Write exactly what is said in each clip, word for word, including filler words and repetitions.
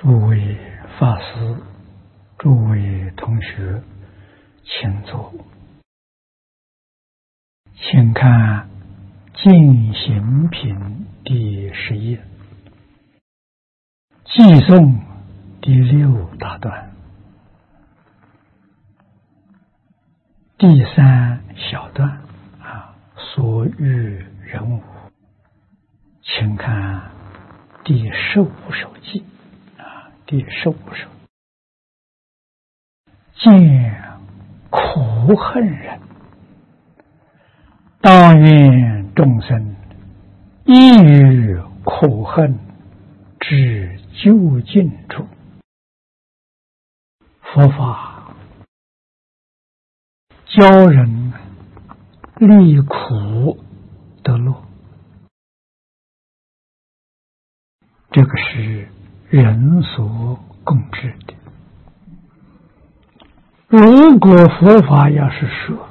诸位法师，诸位同学，请坐。请看《净行品》第十页，寄诵第六大段，第三小段啊，所欲人无。请看第十五首记啊，第十五首，见苦恨人，当愿众生依于苦恨至究竟处。佛法教人离苦得乐，这个是人所共知的。如果佛法要是说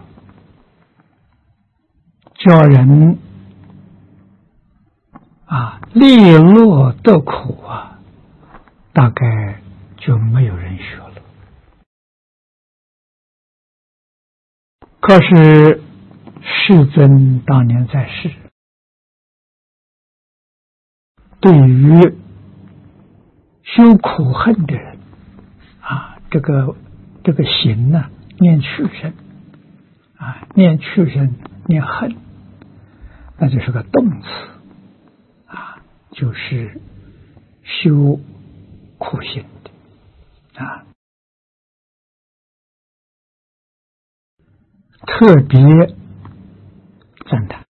叫人啊利乐得苦啊，大概就没有人学了。可是世尊当年在世，对于修苦恨的人啊，这个这个行呢、啊，念去身啊，念去身，念恨，那就是个动词啊，就是修苦行的啊。特别赞叹。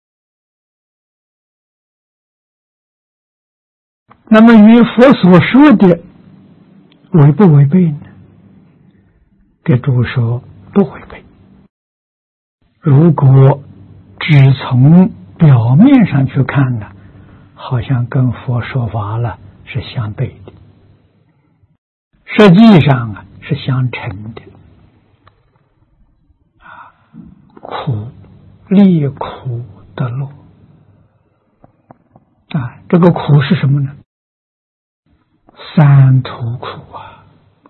那么与佛所说的违不违背呢？给诸位说不违背。如果只从表面上去看呢，好像跟佛说法了是相对的，实际上啊是相成的。啊，苦离苦得乐啊，这个苦是什么呢？三途苦啊，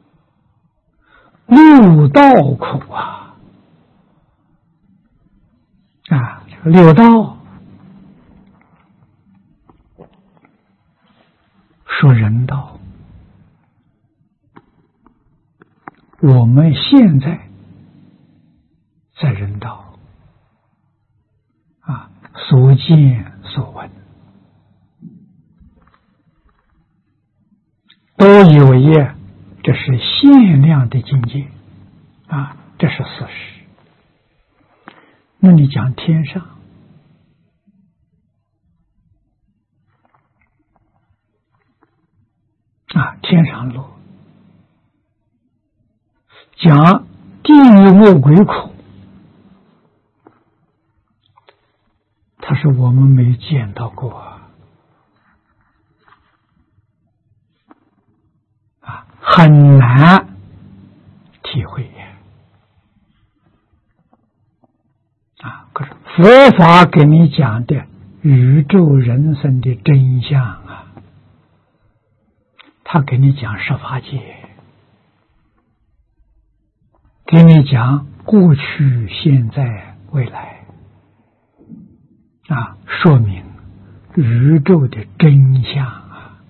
六道苦啊，啊，这个六道说人道，我们现在在人道啊，所见所闻都以为这是限量的境界啊，这是事实。那你讲天上啊，天上乐，讲地狱恶鬼苦，他说我们没见到过啊，很难体会啊。可是佛法给你讲的宇宙人生的真相啊，他给你讲十法界，给你讲过去、现在、未来啊，说明宇宙的真相啊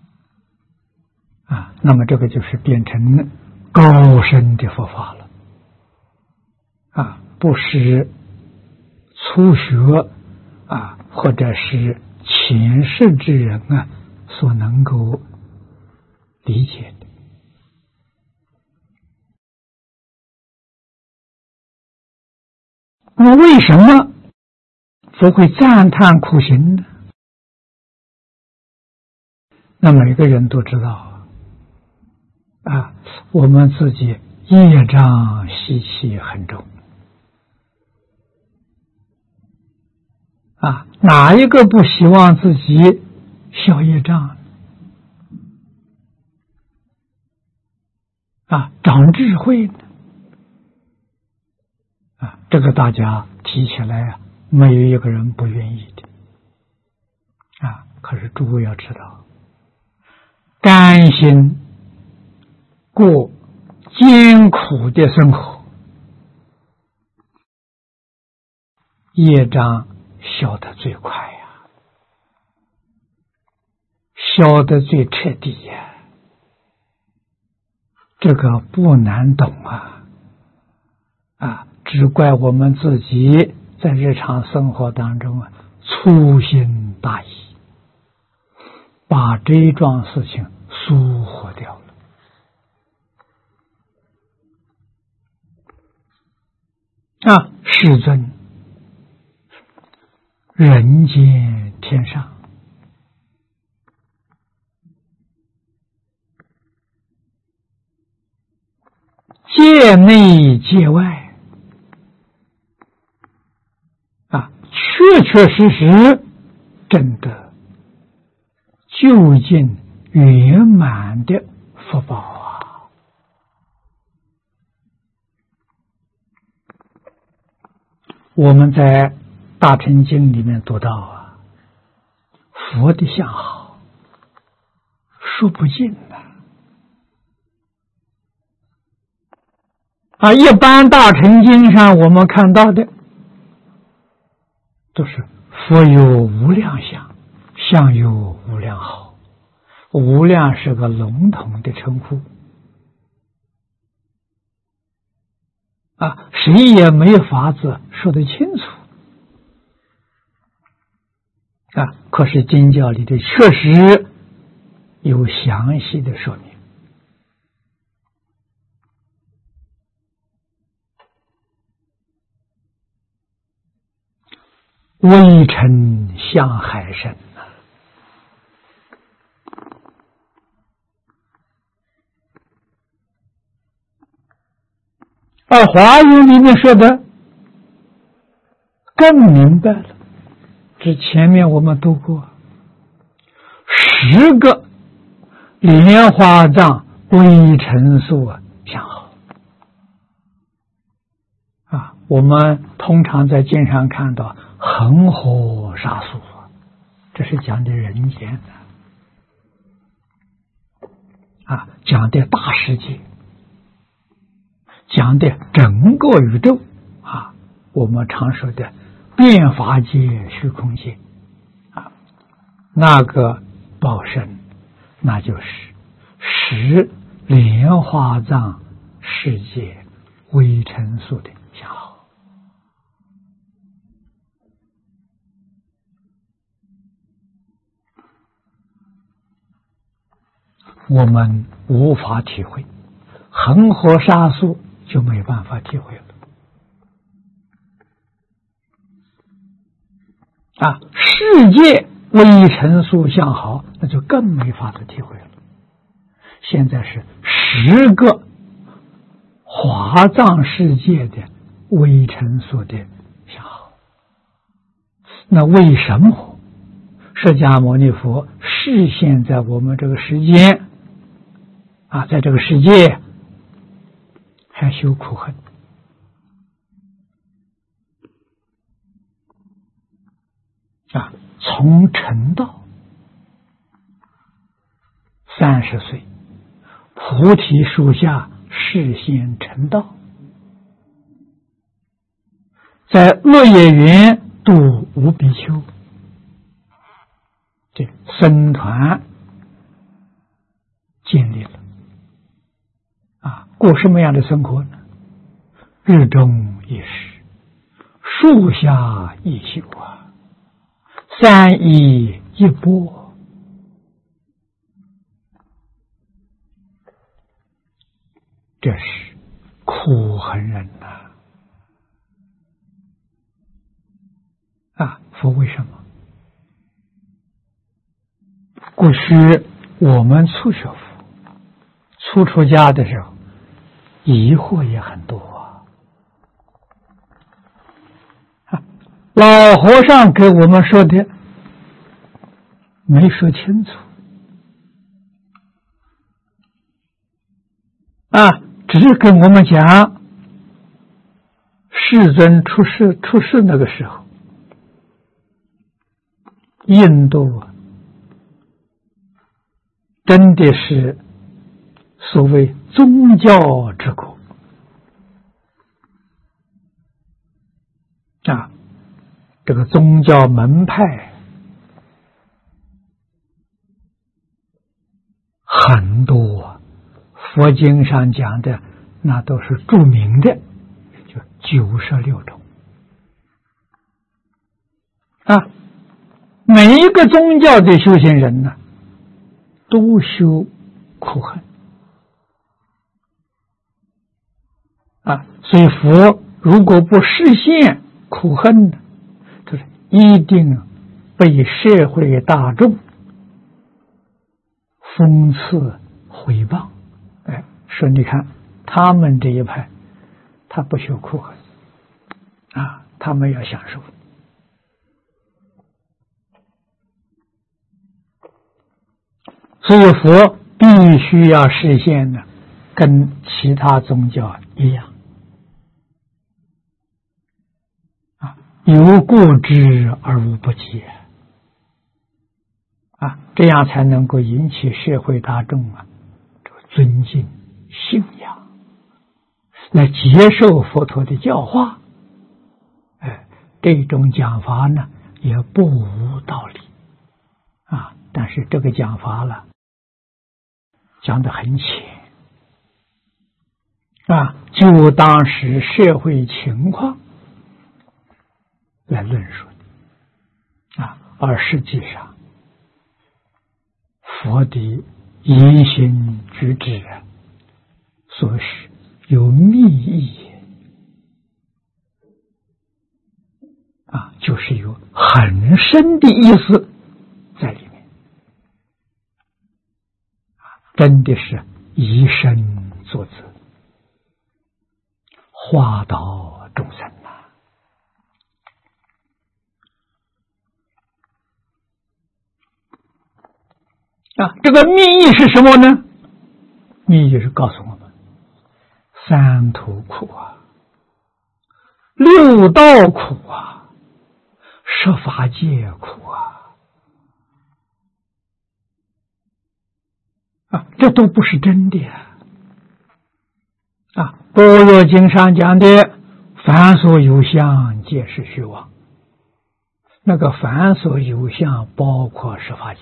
啊，那么这个就是变成高深的佛法了啊，不是初学啊或者是前世之人啊所能够理解的。那么为什么佛会赞叹苦行呢？那每个人都知道啊，我们自己业障习气很重啊，哪一个不希望自己消业障啊，长智慧呢？啊，这个大家提起来啊，没有一个人不愿意的啊。可是诸位要知道，甘心过艰苦的生活，业障消得最快呀，消得最彻底呀。这个不难懂啊，啊，只怪我们自己在日常生活当中啊粗心大意，把这一桩事情疏忽掉了。啊，世尊，人间天上，界内界外，啊，确确实实真的究竟圆满的福报啊！我们在《大乘经》里面读到啊，佛的相好说不尽呐。啊，一般大乘经上我们看到的都是佛有无量相，相有无量好。无量是个笼统的称呼啊，谁也没有法子说得清楚啊。可是经教里的确实有详细的说明。微尘向海深啊，而华语里面说的更明白了。这前面我们读过，十个莲花藏微尘数相好啊。我们通常在经上看到恒河沙数，这是讲的人间的啊，讲的大世界，讲的整个宇宙啊，我们常说的变法界、虚空界啊，那个报身，那就是十莲花藏世界微尘数的相好。我们无法体会，恒河沙数就没办法体会了啊！世界微尘数相好，那就更没法子体会了。现在是十个华藏世界的微尘数的相好，那为什么释迦牟尼佛示现在我们这个时间啊，在这个世界还修苦恨啊？从成道三十岁，菩提树下示现成道，在落叶园度无比丘，这僧团建立了啊，过什么样的生活呢？日中一食，树下一宿啊，三衣一钵，这是苦恨人呐！啊，佛为什么？过去我们初学佛、初出家的时候，疑惑也很多啊。啊，老和尚给我们说的没说清楚啊，只是跟我们讲，世尊出世出世那个时候，印度啊，真的是所谓宗教之国啊，这个宗教门派很多啊，佛经上讲的那都是著名的，就九十六种啊。每一个宗教的修行人呢，都修苦恨啊，所以佛如果不实现苦恨呢，就是一定被社会大众讽刺毁谤。哎，说你看他们这一派，他不修苦恨啊，他们要享受。所以佛必须要实现呢，跟其他宗教一样啊，有过之而无不及啊，这样才能够引起社会大众啊尊敬信仰，来接受佛陀的教化。哎，这种讲法呢也不无道理啊，但是这个讲法了讲得很浅啊，就当时社会情况来论述啊，而实际上佛的言行举止啊，所是有密意啊，就是有很深的意思在里面。真的是以身作则，化导众生呐！啊，这个密意是什么呢？密意是告诉我们，三途苦啊，六道苦啊，十法界苦啊。啊，这都不是真的呀！啊，《般若经》上讲的“凡所有相，皆是虚妄”，那个“凡所有相”包括十法界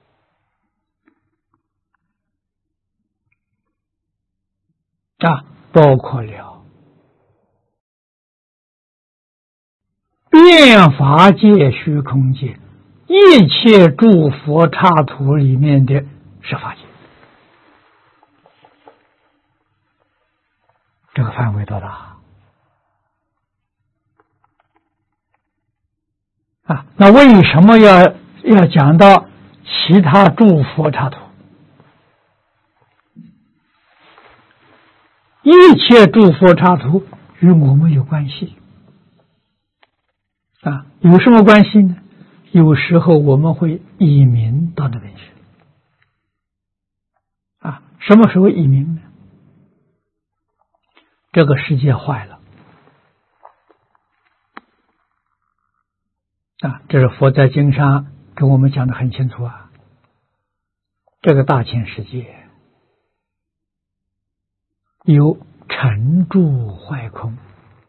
啊，包括了变法界、虚空界，一切诸佛刹土里面的十法界。这个范围多大啊？那为什么要要讲到其他诸佛刹土？一切诸佛刹土与我们有关系啊？有什么关系呢？有时候我们会移民到那边去啊？什么时候移民呢？这个世界坏了啊！这是佛在经上跟我们讲的很清楚啊。这个大千世界有成住坏空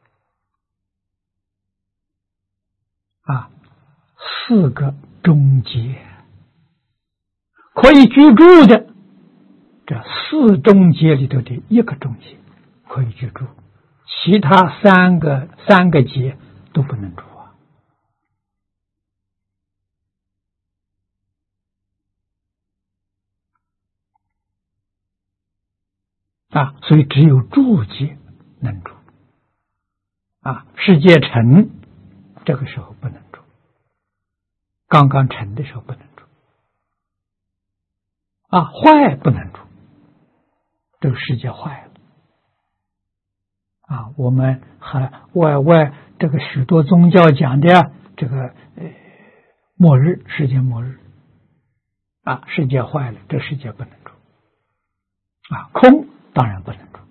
啊，四个中阶可以居住的，这四中阶里头的一个中阶可以居住，其他三个三个阶都不能住啊！啊，所以只有住阶能住啊，世界成这个时候不能住，刚刚成的时候不能住啊，坏不能住，这个世界坏了。啊，我们还外外这个许多宗教讲的这个呃末日，世界末日啊，世界坏了，这世界不能住啊，空当然不能住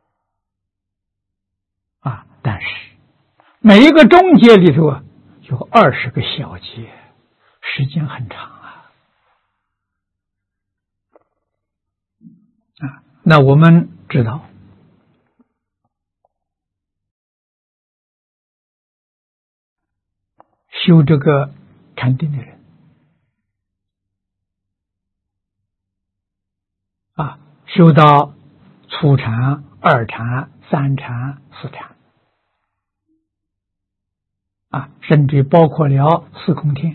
啊，但是每一个中阶里头啊有二十个小阶，时间很长啊啊， 那我们知道，修这个禅定的人啊，修到初禅、二禅、三禅、四禅啊，甚至包括了四空天，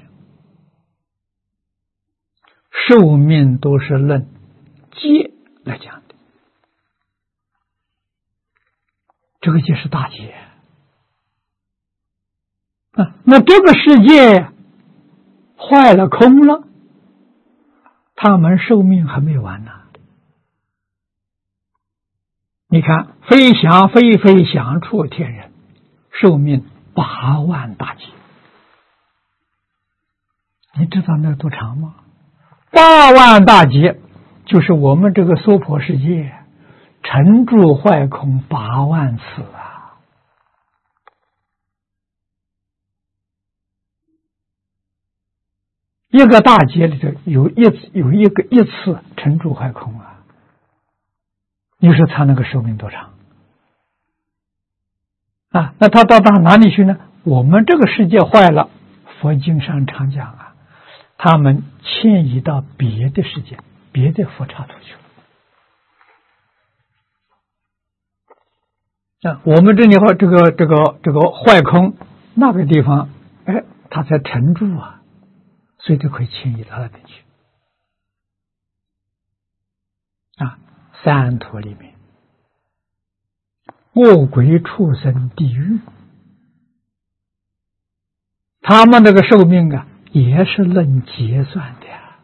寿命都是论劫来讲的。这个劫是大劫啊，那这个世界坏了空了，他们寿命还没有完呢。你看，飞翔飞飞翔出天人，寿命八万大劫，你知道那多长吗？八万大劫就是我们这个娑婆世界沉住坏空八万次啊！一个大劫里头有一有一个一次沉住坏空啊！你说他那个寿命多长啊？那他到达哪里去呢？我们这个世界坏了，佛经上常讲啊，他们迁移到别的世界，别的佛刹土去了。啊，我们这里话，这个这个这个坏空那个地方，哎，它才沉住啊，所以就可以迁移到那边去。啊，三途里面，恶鬼畜生地狱，他们这个寿命啊，也是论劫算的呀。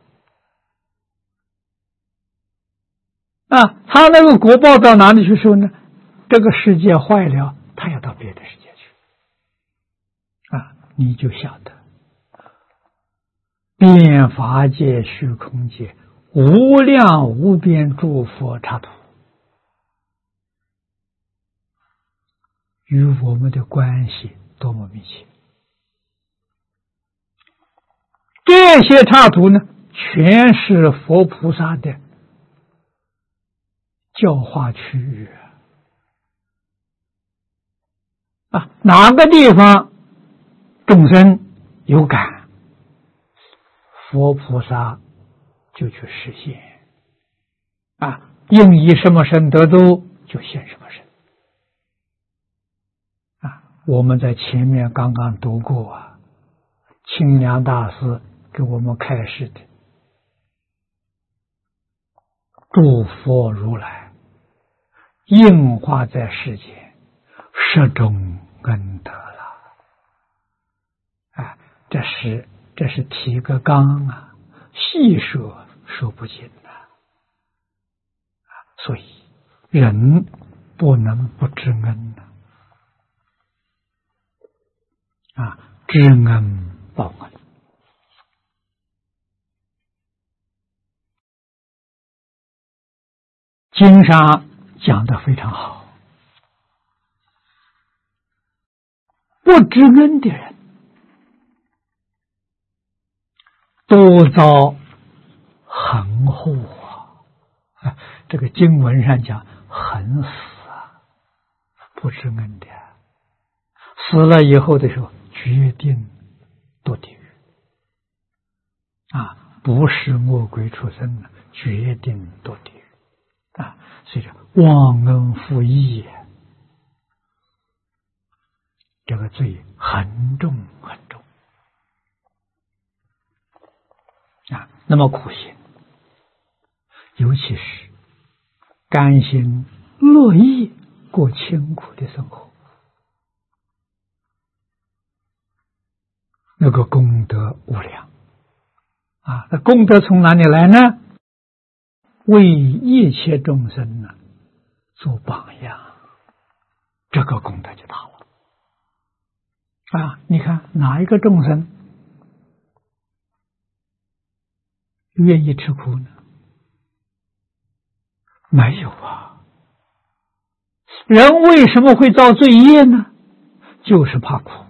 啊，他那个果报到哪里去受呢？这个世界坏了，他要到别的世界去。啊，你就晓得，遍法界、虚空界，无量无边诸佛刹土，与我们的关系多么密切。这些刹土呢，全是佛菩萨的教化区域啊，哪个地方众生有感，佛菩萨就去实现啊，应以什么身得度，就现什么身啊。我们在前面刚刚读过啊，清凉大师给我们开示的，诸佛如来应化在世间，十种恩德了啊！这是这是提个纲啊，细说说不尽呐、啊！所以人不能不知恩呐、啊！啊，知恩报恩。经上讲得非常好，不知恩的人都遭横祸啊！这个经文上讲横死啊，不知恩的，死了以后的时候决定堕地狱啊，不是恶鬼畜生了，决定堕地狱啊！所以说忘恩负义，这个罪很重很重啊。那么苦行，尤其是甘心乐意过清苦的生活，那个功德无量啊！那功德从哪里来呢？为一切众生呢做榜样，这个功德就大了啊！你看哪一个众生愿意吃苦呢？没有啊！人为什么会造罪业呢？就是怕苦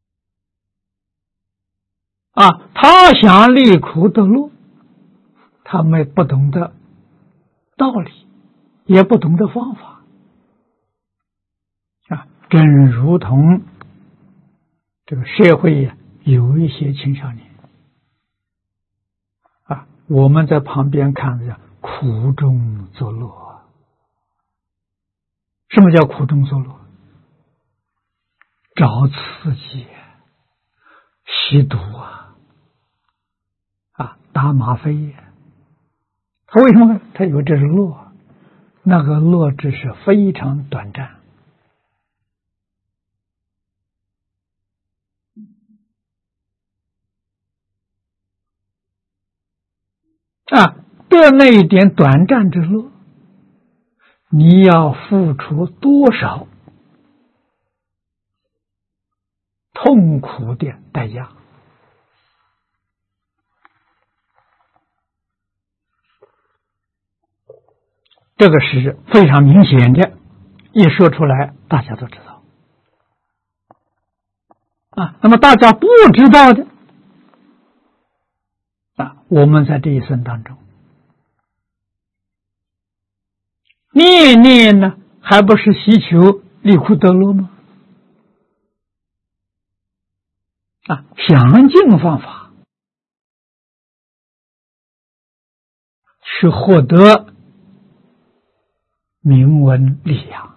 啊！他想离苦得乐， 他们不懂得道理，也不懂得方法啊，正如同这个社会有一些青少年啊，我们在旁边看着苦中作乐。什么叫苦中作乐？找刺激，吸毒啊，啊，打吗啡。他为什么？他以为这是乐，那个乐只是非常短暂。啊，得那一点短暂之乐，你要付出多少痛苦的代价？这个是非常明显的，一说出来大家都知道啊。那么大家不知道的啊，我们在这一生当中念念呢，还不是希求离苦得乐吗？啊，想尽方法去获得名闻利养，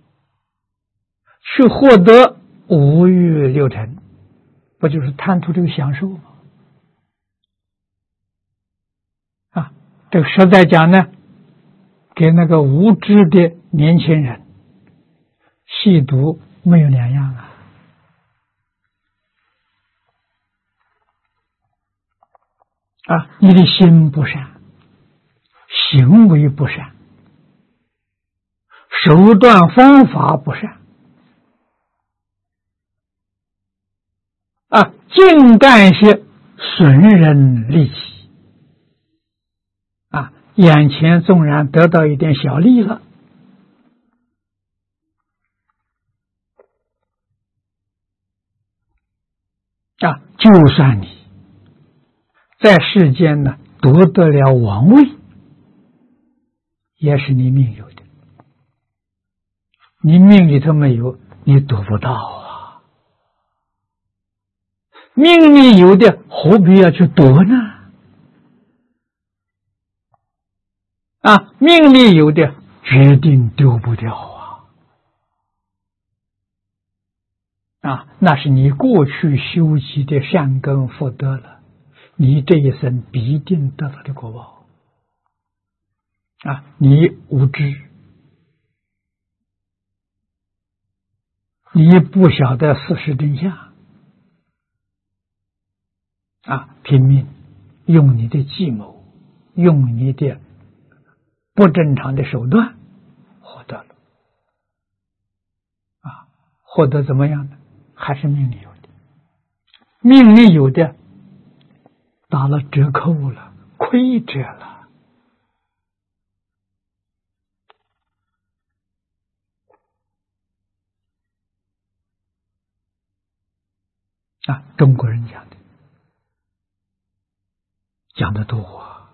去获得五欲六尘，不就是贪图这个享受吗？啊，这个实在讲呢，跟那个无知的年轻人吸毒没有两样啊！啊，你的心不善，行为不善，手段方法不善啊，净干些损人利己啊！眼前纵然得到一点小利了，啊，就算你在世间呢夺得了王位，也是你命有的，你命里头没有，你夺不到啊。命里有的，何必要去夺呢？啊，命里有的决定丢不掉啊！啊，那是你过去修习的善根福德了，你这一生必定得到的果报。啊，你无知，你不晓得事实真相，啊，拼命用你的计谋，用你的不正常的手段获得了，啊，获得怎么样呢？还是命里有的，命里有的打了折扣了，亏折了。啊，中国人讲的，讲的多啊！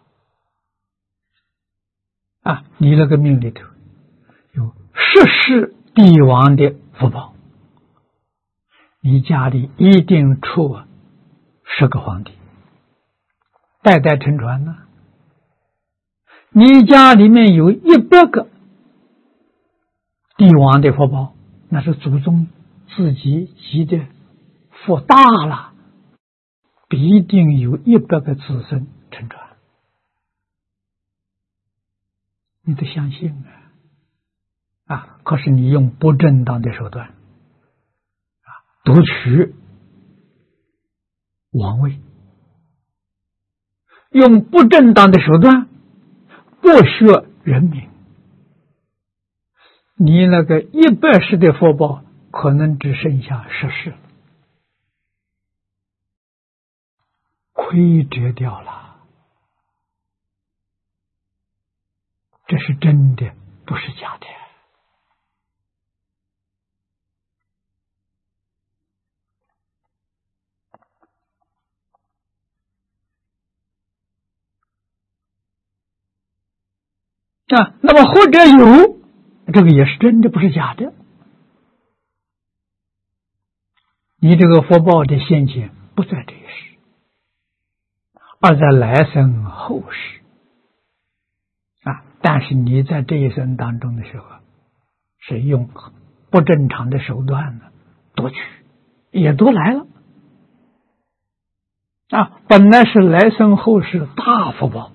啊，你那个命里头有十世帝王的福报，你家里一定出十个皇帝，代代承传呢。你家里面有一百个帝王的福报，那是祖宗自己积的福大了，必定有一百个子孙承传。你得相信啊！啊，可是你用不正当的手段啊，夺取王位，用不正当的手段剥削人民，你那个一百世的福报可能只剩下十世，亏折掉了。这是真的，不是假的。 啊，那么或者有，这个也是真的，不是假的。你这个福报的现前不在这一世，而在来生后世啊。但是你在这一生当中的时候，是用不正常的手段呢夺取，也夺来了啊。本来是来生后世大福报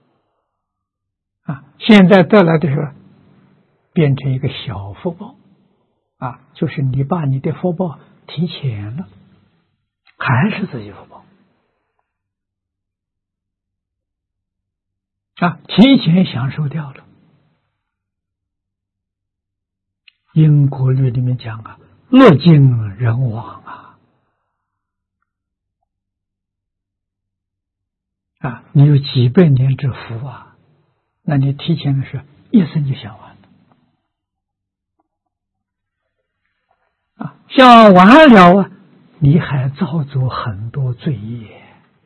啊，现在得来的时候变成一个小福报啊，就是你把你的福报提前了，还是自己福报啊，提前享受掉了。因果律里面讲啊，乐尽人亡啊啊，你有几百年之福啊，那你提前的是一生就享完了啊，享完了啊，你还造作很多罪业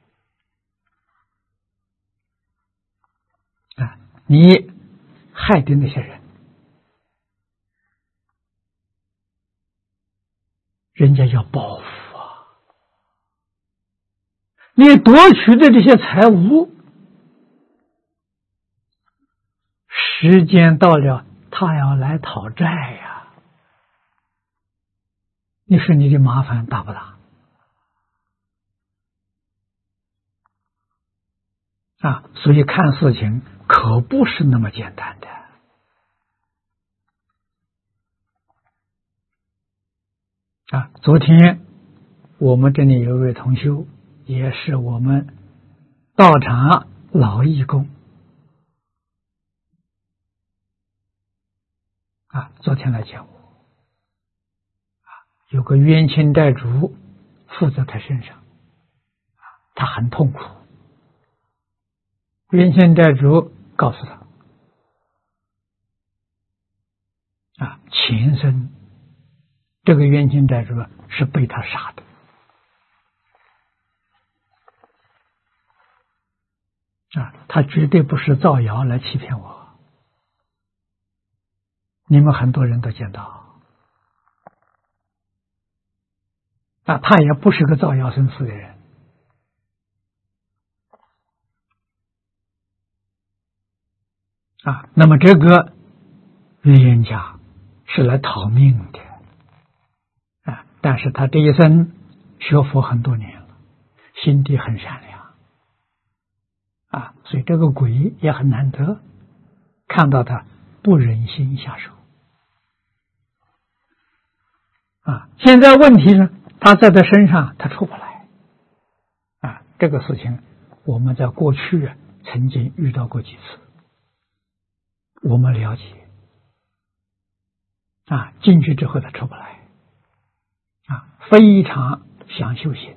啊，你害的那些人，人家要报复啊，你夺取的这些财物，时间到了他要来讨债呀，你说你的麻烦大不大啊？所以看事情可不是那么简单的啊。昨天我们这里有一位同修，也是我们道场老义工啊，昨天来见我啊，有个冤亲债主附在他身上，他很痛苦。冤亲债主告诉他啊，前生这个冤亲债主是被他杀的啊，他绝对不是造谣来欺骗我。你们很多人都见到啊，他也不是个造谣生事的人啊。那么这个冤家是来讨命的啊，但是他这一生学佛很多年了，心地很善良啊，所以这个鬼也很难得，看到他不忍心下手啊。现在问题呢，他在他身上他出不来啊。这个事情我们在过去啊曾经遇到过几次，我们了解啊，进去之后他出不来啊，非常想修行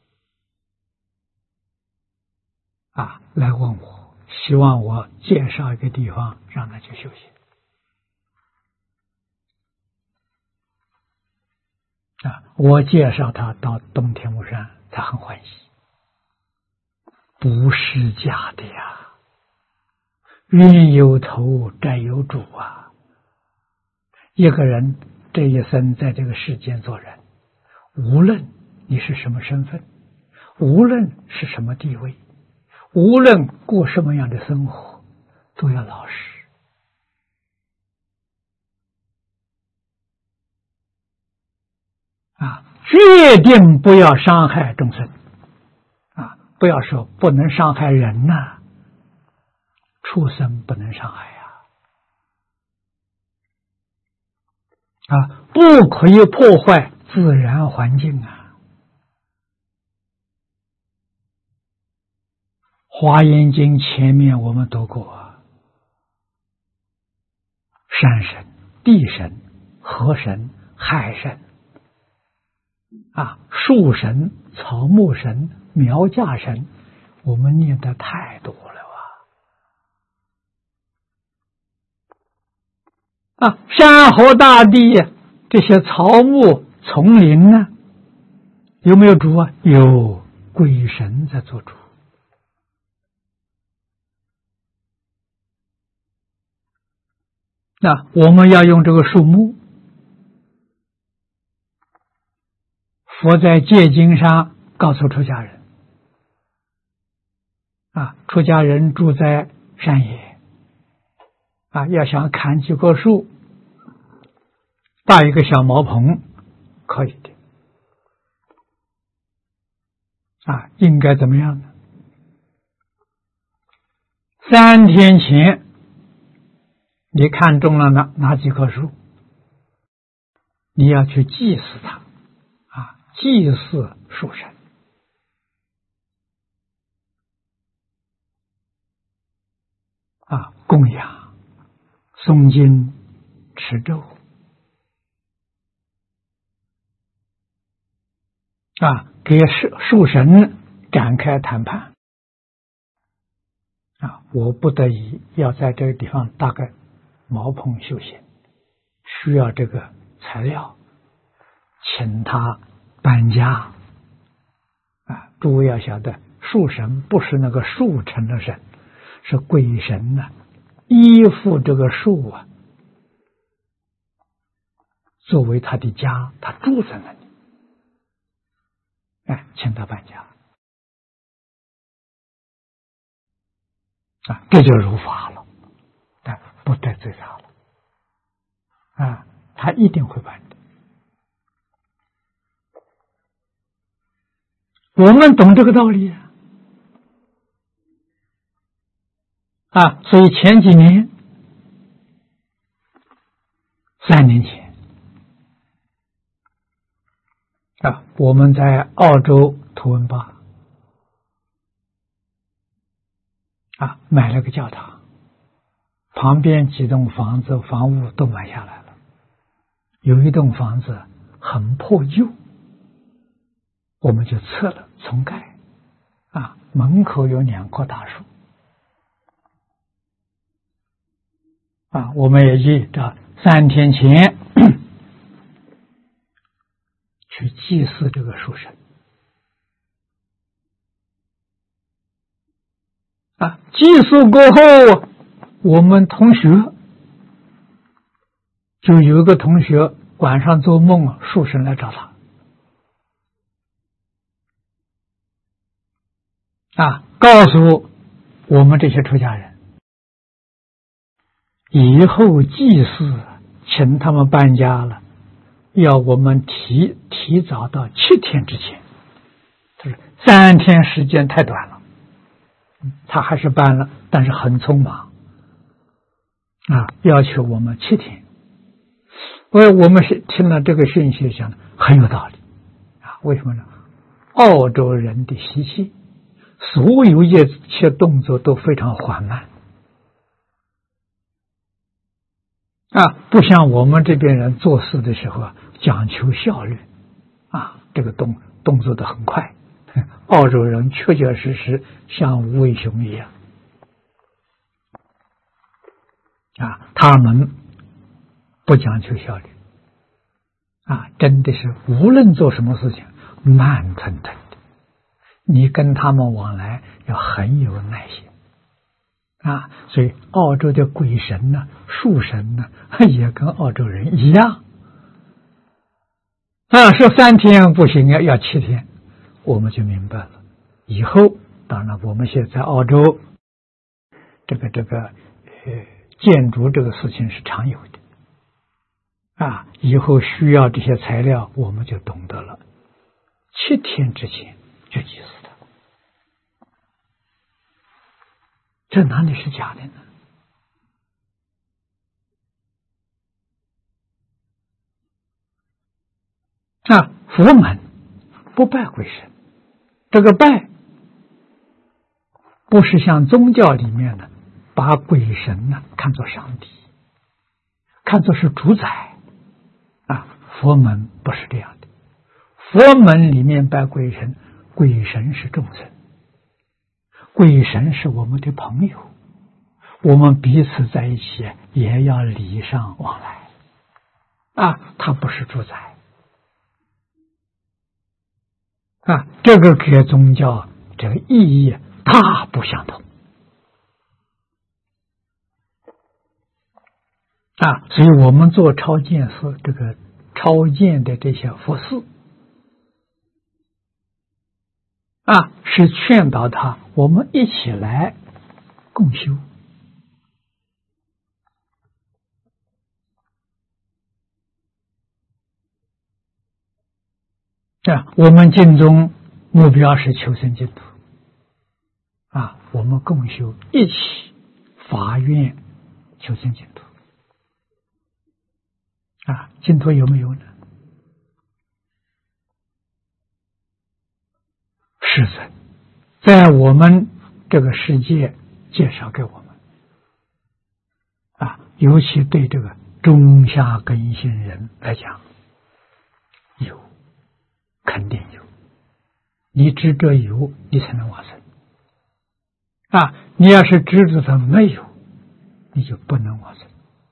啊，来问我，希望我介绍一个地方让他去修行啊。我介绍他到东天目山，他很欢喜。不是假的呀，冤有头债有主啊。一个人这一生在这个世间做人，无论你是什么身份，无论是什么地位，无论过什么样的生活，都要老实啊，决定不要伤害众生啊！不要说不能伤害人呐、啊，畜生不能伤害呀！啊，不可以破坏自然环境啊！华严经前面我们读过啊，山神、地神、河神、海神啊，树神、草木神、苗架神，我们念的太多了啊！啊，山河大地这些草木丛林呢，有没有主啊？有，鬼神在做主。啊，不可以破坏自然环境啊！华严经前面我们读过啊，山神、地神、河神、海神啊，树神、草木神、苗架神，我们念的太多了啊！啊，山河大地这些草木丛林呢，有没有主啊？有，鬼神在做主。啊， 那我们要用这个树木，佛在戒经上告诉出家人啊，出家人住在山野啊，要想砍几棵树，搭一个小茅棚可以的啊，应该怎么样呢？三天前你看中了哪哪几棵树，你要去祭祀它啊，祭祀树神啊，供养、诵经、持咒啊，给树树神展开谈判啊，我不得已要在这个地方搭个茅棚修行，需要这个材料，请他搬家啊！诸位要晓得，树神不是那个树成的神，是鬼神呐、啊，依附这个树啊，作为他的家，他住在那里。哎，请他搬家啊，这就如法了，但不得罪他了啊，他一定会搬的。我们懂这个道理啊，啊，所以前几年，三年前啊，我们在澳洲图文巴啊买了个教堂，旁边几栋房子房屋都买下来了，有一栋房子很破旧，我们就撤了重盖啊，门口有两棵大树啊，我们也记着三天前去祭祀这个树神啊，祭祀过后，我们同学就有一个同学晚上做梦，树神来找他啊，告诉我们这些出家人，以后祭祀请他们搬家了，要我们提提早到七天之前。他说三天时间太短了，他还是搬了，但是很匆忙啊，要求我们七天。我我们是听了这个讯息，想很有道理啊。为什么呢？澳洲人的习气，所有一切动作都非常缓慢啊，不像我们这边人做事的时候啊，讲求效率啊，这个动动作的很快。澳洲人确确实实像无畏熊一样啊，他们不讲求效率啊，真的是无论做什么事情慢吞吞的，你跟他们往来要很有耐心啊，所以澳洲的鬼神呢、树神呢，也跟澳洲人一样啊，说三天不行啊，要七天，我们就明白了。以后当然我们现在在澳洲，这个这个呃建筑这个事情是常有的啊，以后需要这些材料，我们就懂得了，七天之前就祭祀它，这哪里是假的呢？啊，佛门不拜鬼神，这个拜不是像宗教里面的把鬼神呢看作上帝，看作是主宰啊，佛门不是这样的。佛门里面拜鬼神，鬼神是众生，鬼神是我们的朋友，我们彼此在一起也要礼尚往来啊，他不是主宰啊，这个跟宗教这个意义大不相同啊，所以我们做超荐寺这个超荐的这些佛事啊，是劝导他我们一起来共修啊。我们净宗目标是求生净土啊，我们共修一起发愿求生净土啊，净土有没有呢？是的，在我们这个世界介绍给我们啊，尤其对这个中下根性人来讲，有，肯定有。你知这有，你才能往生啊！你要是知道它没有，你就不能往生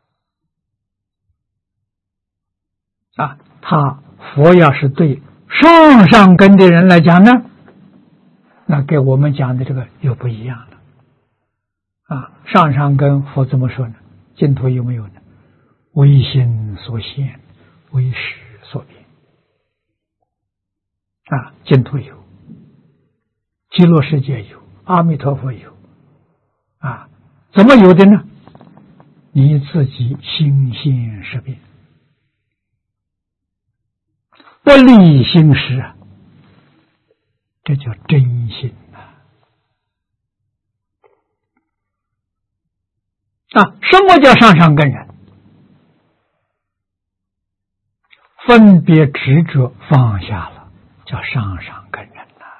啊！他佛要是对上上根的人来讲呢，那跟我们讲的这个又不一样了啊！上上根佛怎么说呢？净土有没有呢？唯心所现，唯识所变啊！净土有，极乐世界有，阿弥陀佛有啊！怎么有的呢？你自己心现识变，不离心识啊，这叫真心啊！啊，什么叫上上根人？分别执着放下了，叫上上根人呐、啊。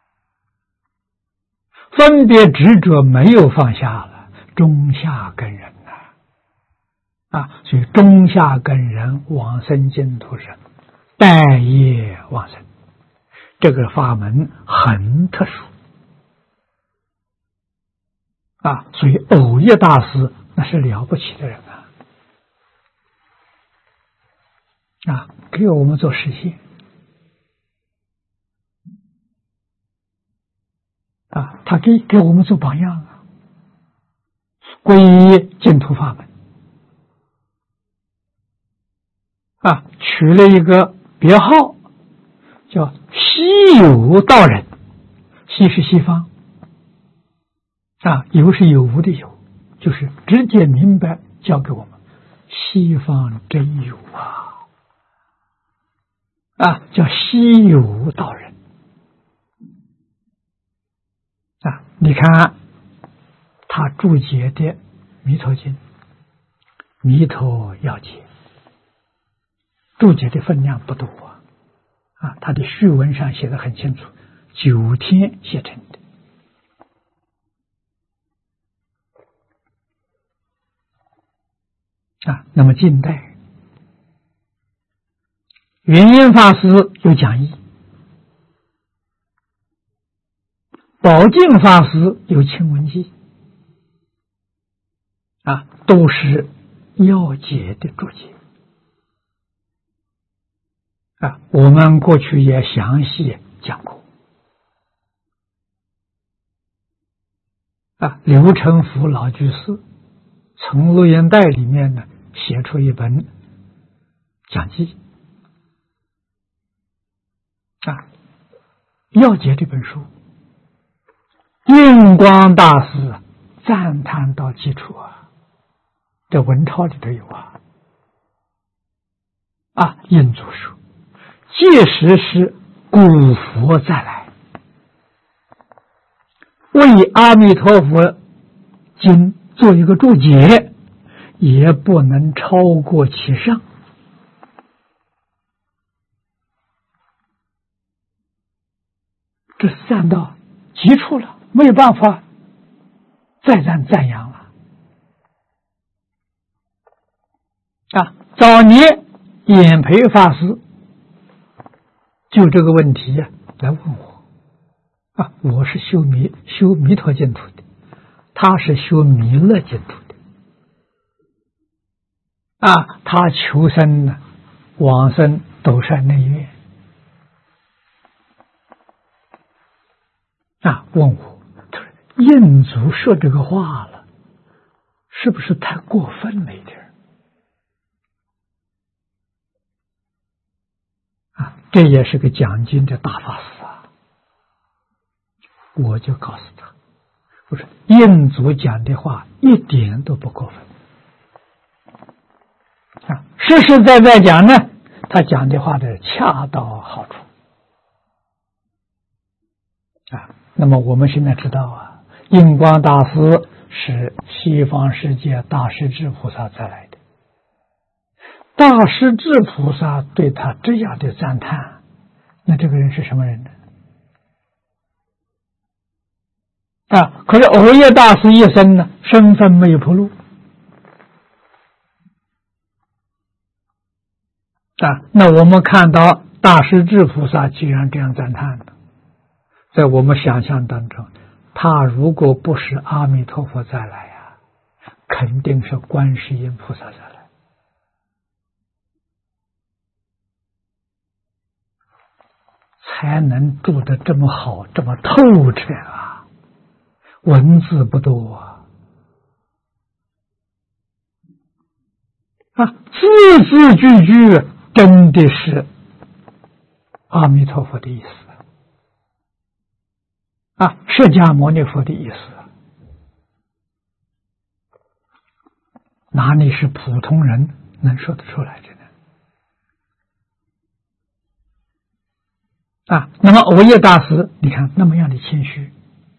分别执着没有放下了，中下根人呐、啊。啊，所以中下根人往生净土人，待业往生，这个法门很特殊啊。所以藕益大师那是了不起的人啊。啊，给我们做实现啊，他给给我们做榜样啊，皈依净土法门啊，取了一个别号叫西有道人，西是西方啊，有是有无的有，就是直接明白教给我们西方真有啊。啊，叫西有道人啊！你看他注解的《弥陀经》《弥陀要解》，注解的分量不多啊！啊，他的序文上写得很清楚，九天写成的啊。那么近代圆严法师有讲义，宝镜法师有清文记啊，都是要解的注解啊。我们过去也详细讲过啊。刘成福老居士从录音带里面呢写出一本讲记啊，要解这本书，印光大师赞叹到基础啊，在文钞里头有啊。啊，印祖说，即使是古佛再来，为阿弥陀佛经做一个注解，也不能超过其上。这赞到极处了，没有办法再赞赞扬了啊！早年演培法师就这个问题呀、啊、来问我啊，我是修弥修弥陀净土的，他是修弥勒净土的啊，他求生呢往生斗善内院啊，问我，他说印祖说这个话了，是不是太过分了一点啊，这也是个讲经的大法师啊！我就告诉他，我说印祖讲的话一点都不过分啊，实实在在讲呢，他讲的话的恰到好处啊。那么我们现在知道啊，印光大师是西方世界大势至菩萨再来的。大势至菩萨对他这样的赞叹，那这个人是什么人呢？啊，可是藕益大师一生呢，身份没有铺路啊。那我们看到大势至菩萨既然这样赞叹的，在我们想象当中，他如果不是阿弥陀佛再来啊，肯定是观世音菩萨再来。才能住得这么好，这么透彻啊！文字不多啊，啊，字字句句真的是阿弥陀佛的意思啊，释迦牟尼佛的意思，哪里是普通人能说得出来的呢？啊，那么藕益大师，你看那么样的谦虚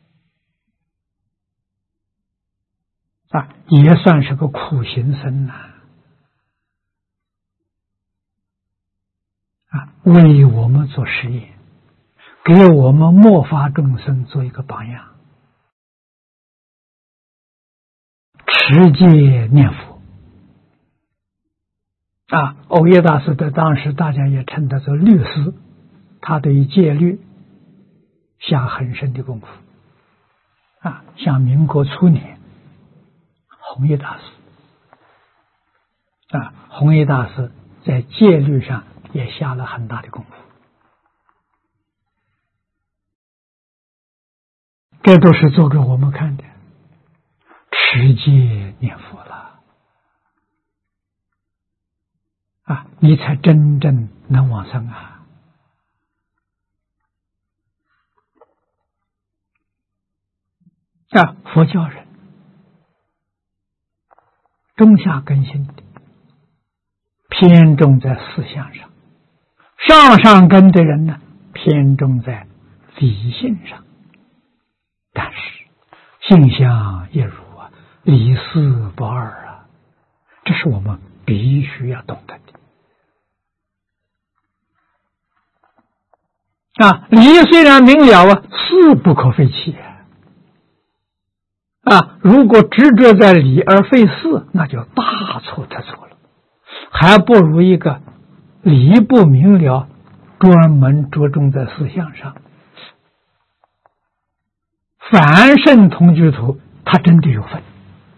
啊，也算是个苦行僧呐啊，为我们做实验，给我们末法众生做一个榜样，持戒念佛啊。藕益大师在当时大家也称他做律师。他对戒律下很深的功夫啊，像民国初年，弘一大师啊，弘一大师在戒律上也下了很大的功夫，这都是做给我们看的，持戒念佛了啊，你才真正能往生啊。啊，佛教人中下根性的偏重在思想上，上上根的人呢偏重在理性上，但是性相一如啊，理事不二啊，这是我们必须要懂得的啊。理虽然明了啊，事不可废弃啊。啊，如果执着在理而废事，那就大错特错了，还不如一个理不明了，专门着重在思想上。凡圣同居土，他真的有分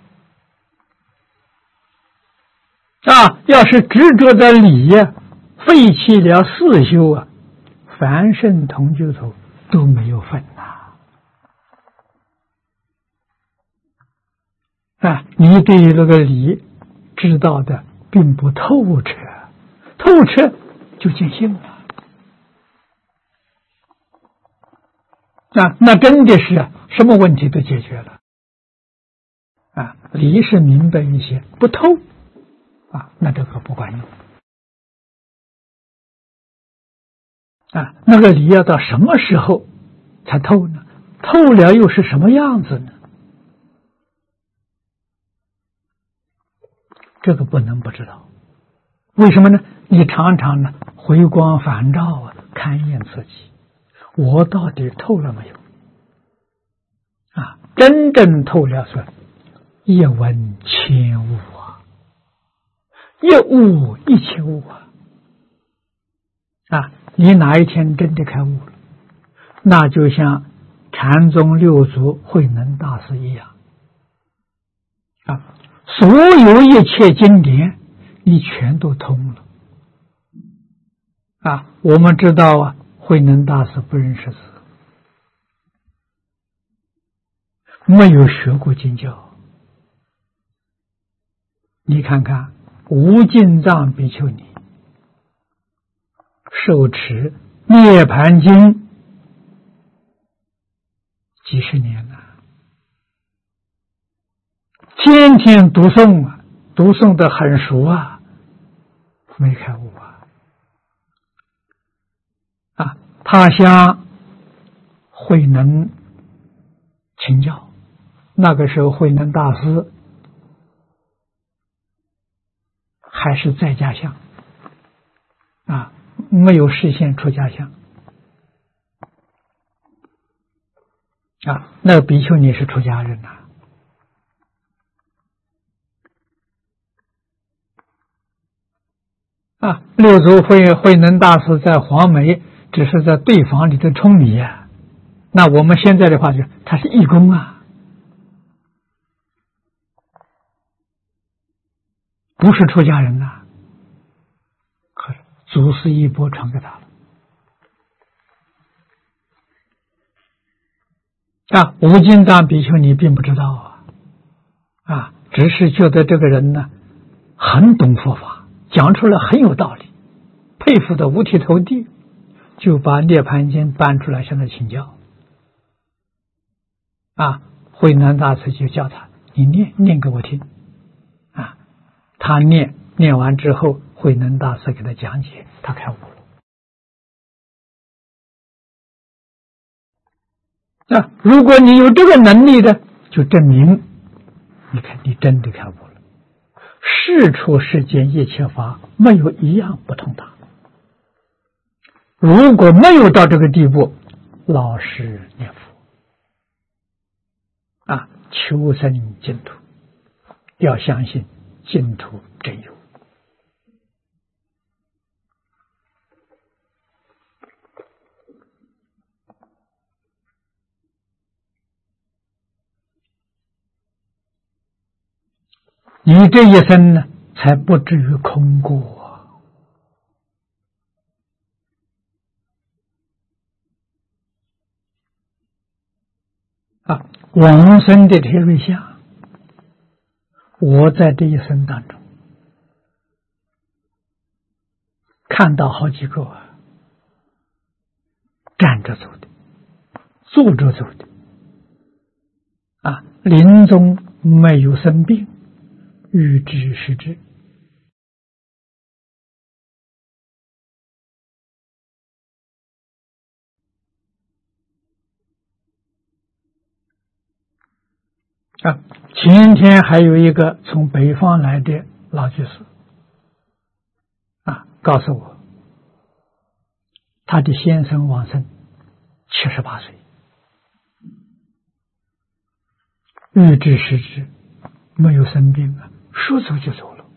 啊！要是执着在理呀，废弃了四修啊，凡圣同居土都没有分呐。啊，你对于这个理知道的并不透彻，透彻就见性了啊，那真的是什么问题都解决了啊。理是明白一些，不透啊，那这个不管用啊。那个理要到什么时候才透呢？透了又是什么样子呢？这个不能不知道，为什么呢？你常常呢回光返照啊，勘验自己，我到底透了没有？啊，真正透了说，一闻千悟啊，一悟一千悟啊！啊，你哪一天真的开悟了，那就像禅宗六祖慧能大师一样啊。所有一切经典，你全都通了啊！我们知道啊，慧能大师不认识字，没有学过经教。你看看无尽藏比丘尼， 受持《涅盘经》几十年了，天天读诵啊，读诵的很熟啊，没开悟啊！啊，他向慧能请教，那个时候慧能大师还是在家相啊，没有实现出家相啊。那个比丘尼是出家人呐、啊。啊，六祖慧慧能大师在黄梅只是在对房里头冲礼啊。那我们现在的话就他是义工啊，不是出家人呐、啊。可是祖师一钵传给他了啊。无尽藏比丘尼并不知道啊，啊，只是觉得这个人呢很懂佛法，讲出来很有道理，佩服的五体投地，就把《涅盘经》搬出来向他请教。啊，慧能大师就叫他，你念念给我听啊。他念念完之后，慧能大师给他讲解，他开悟了。啊，如果你有这个能力的，就证明你看你真的开悟了。世出世间一切法，没有一样不通达。如果没有到这个地步，老实念佛啊，求生净土，要相信净土真有。你这一生呢，才不至于空过啊！往生的铁瑞相，我在这一生当中看到好几个啊，站着走的，坐着走的啊，临终没有生病，预知时至啊。前天还有一个从北方来的老居士啊，告诉我他的先生往生七十八岁，预知时至，没有生病啊，说走就走了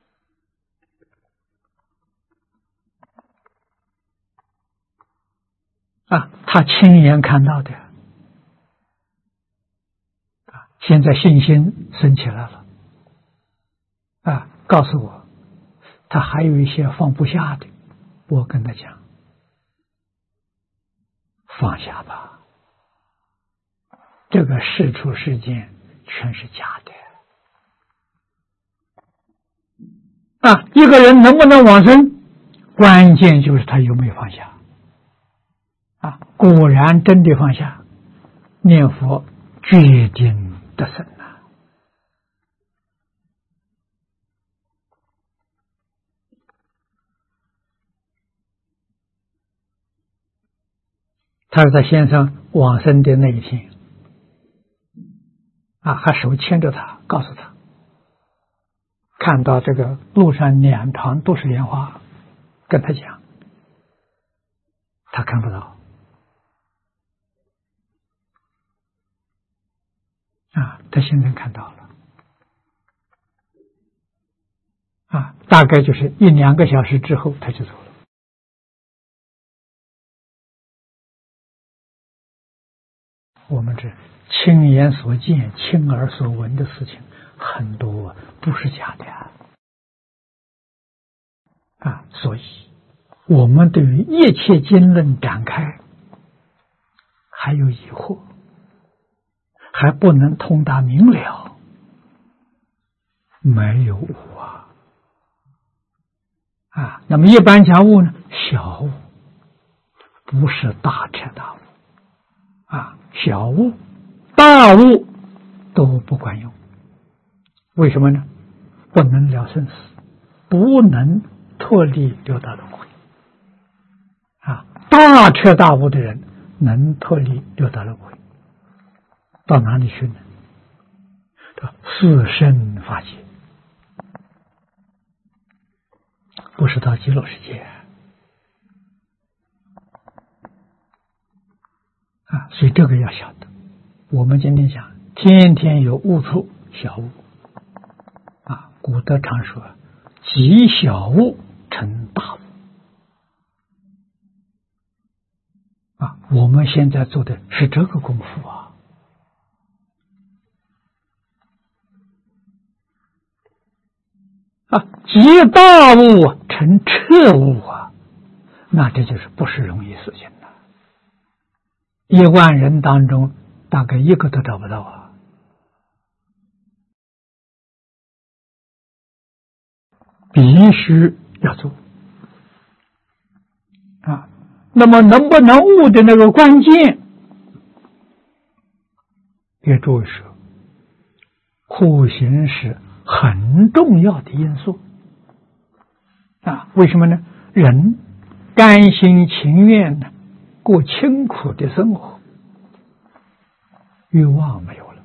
啊，他亲眼看到的啊，现在信心升起来了啊，告诉我他还有一些放不下的，我跟他讲放下吧，这个世出世间全是假的啊！一个人能不能往生，关键就是他有没有放下啊！果然真的放下，念佛决定得生啊！他是他先生往生的那一天啊，还手牵着他，告诉他看到这个路上两旁都是莲花，跟他讲他看不到啊，他现在看到了啊，大概就是一两个小时之后他就走了。我们这亲眼所见、亲耳所闻的事情很多，不是假的啊！啊，所以我们对于一切经论展开还有疑惑，还不能通达明了，没有悟啊！啊，那么一般家悟呢， 小悟，不是大彻大悟啊！小悟、大悟都不管用。为什么呢？不能了生死，不能脱离六道轮回啊！大彻大悟的人能脱离六道轮回，到哪里去呢？到四圣法界，不是到极乐世界啊！所以这个要晓得。我们今天讲，天天有悟处，小悟啊。古德常说，极小悟成大悟啊。我们现在做的是这个功夫啊。啊，极大悟成彻悟啊，那这就是不是容易事情了。一万人当中，大概一个都找不到啊。必须要做啊。那么能不能悟的那个关键，给诸位说，苦行是很重要的因素啊。为什么呢？人甘心情愿的过清苦的生活，欲望没有了，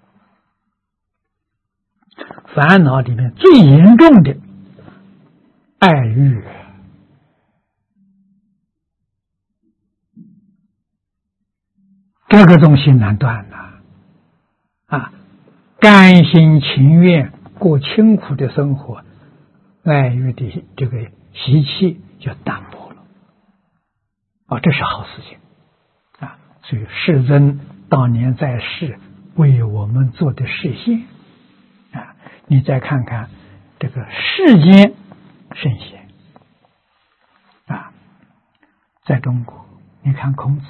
烦恼里面最严重的爱欲，这个东西难断呐啊！甘心情愿过清苦的生活，爱欲的这个习气就淡薄了啊，这是好事情啊！所以世尊当年在世为我们做的示现啊，你再看看这个世间圣贤啊，在中国，你看孔子，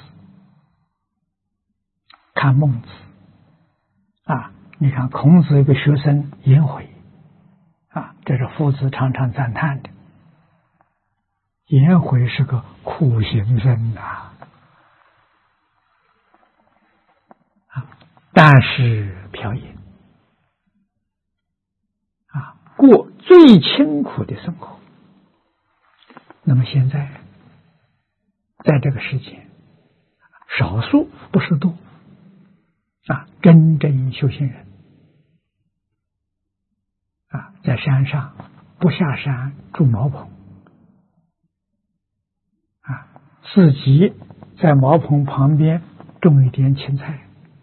看孟子啊，你看孔子有个学生颜回啊，这是夫子常常赞叹的。颜回是个苦行僧呐，啊，但是飘逸啊，过最清苦的生活。那么现在在这个世界，少数不是多啊，真正修行人啊，在山上不下山住茅棚啊，自己在茅棚旁边种一点青菜，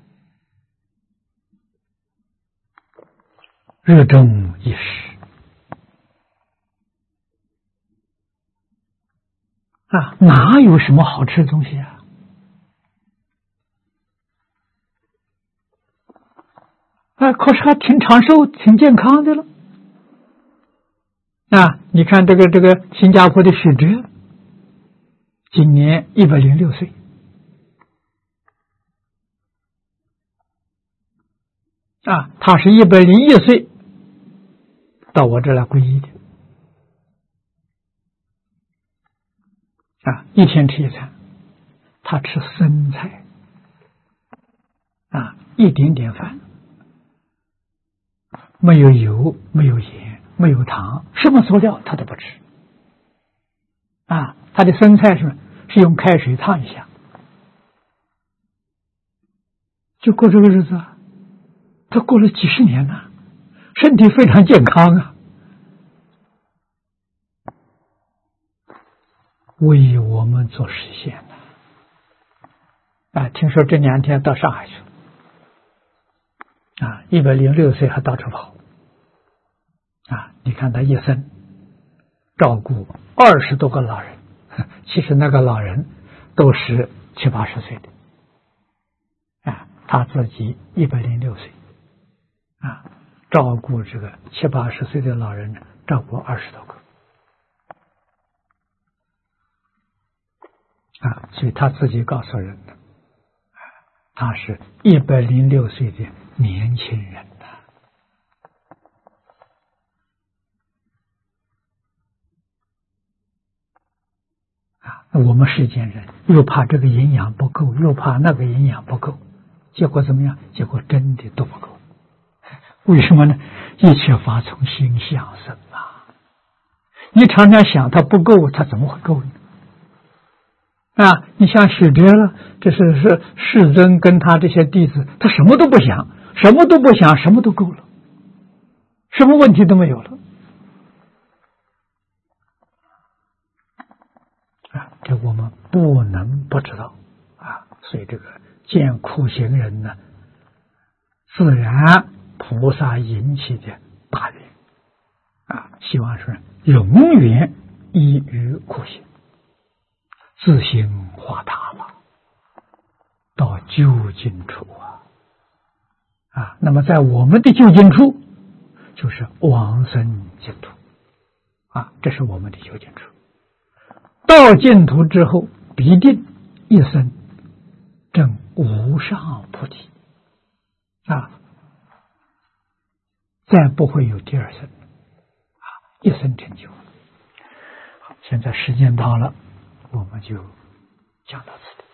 热衷一时啊，哪有什么好吃的东西啊？啊，可是还挺长寿、挺健康的了。啊，你看这个这个新加坡的许哲，今年一百零六岁，啊，他是一百零一岁到我这来皈依的，啊，一天吃一餐，他吃生菜，啊，一点点饭。没有油，没有盐，没有糖，什么佐料他都不吃啊！他的生菜是是用开水烫一下，就过这个日子啊。他过了几十年了，身体非常健康啊，为我们做实现了啊！听说这两天到上海去了。啊，一百零六岁还到处跑，啊！你看他一生照顾二十多个老人，其实那个老人都是七八十岁的，啊，他自己一百零六岁，啊，照顾这个七八十岁的老人，照顾二十多个，啊，所以他自己告诉人的，啊，他是一百零六岁的年轻人呐， 我们世间人又怕这个营养不够，又怕那个营养不够，结果怎么样？结果真的都不够。为什么呢？一切法从心想生啊！你常常想它不够，它怎么会够呢？啊，你像许哲了，这是是世尊跟他这些弟子，他什么都不想，什么都不想，什么都够了，什么问题都没有了。啊，这我们不能不知道啊。所以这个见苦行人呢，自然菩萨引起的大愿啊，希望是永远依于苦行。自行化他了，到究竟处啊！啊，那么在我们的究竟处，就是往生净土啊，这是我们的究竟处。到净土之后，必定一生证无上菩提啊，再不会有第二生啊，一生成就。好，现在时间到了。我们就讲到此地。